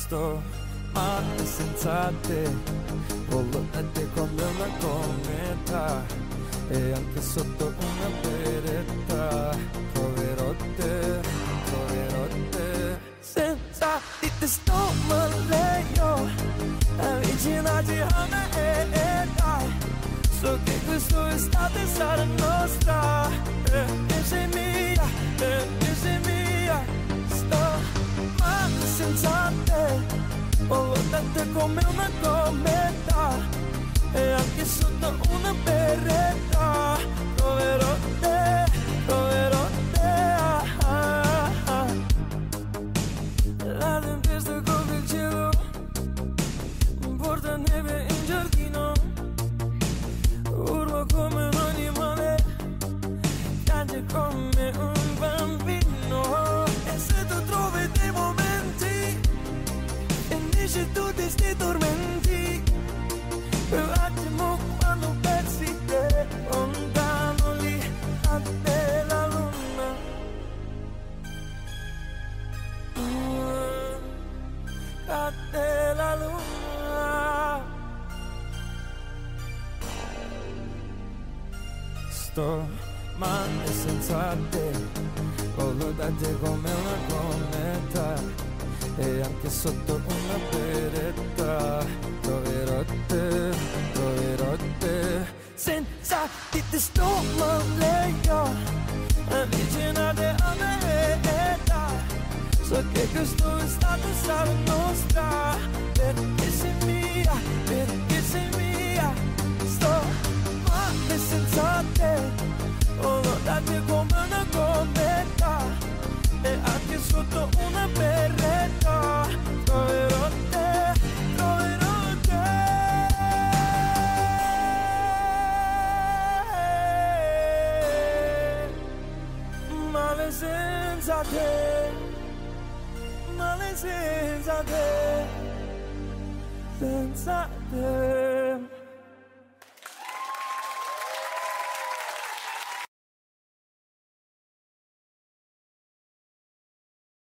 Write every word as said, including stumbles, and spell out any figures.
sto male senza te, voglio da te come una cometa, e anche sotto una beretta troverò te, troverò te. Senza di te sto male io, avvicinati a me e eh, dai, so che quest'estate sarà nostra, e eh, sei mia, e eh, sei mia. Sto male senza te, voglio da te come una cometa, e anche sotto una beretta troverò te, troverò te. Ah, ah, ah. La tempesta copre il cielo, porta neve in giardino, urlo come un animale, piange come un bambino. E se tu trovi dei momenti e dici tutti sti tormenti, un attimo quando pensi te, lontano lì a te la luna, uh, a te la luna. Sto male senza te, voglio da te come una cometa, e anche sotto una beretta troverò te, troverò te. Senza di te sto male io, avvicinate a me e dai, so che quest'estate sarà nostra, perché sei mia, perché sei mia. Sto male senza te, voglio da te come una cometa, e anche sotto una beretta troverò te, troverò te. Male senza te, male senza te, senza te.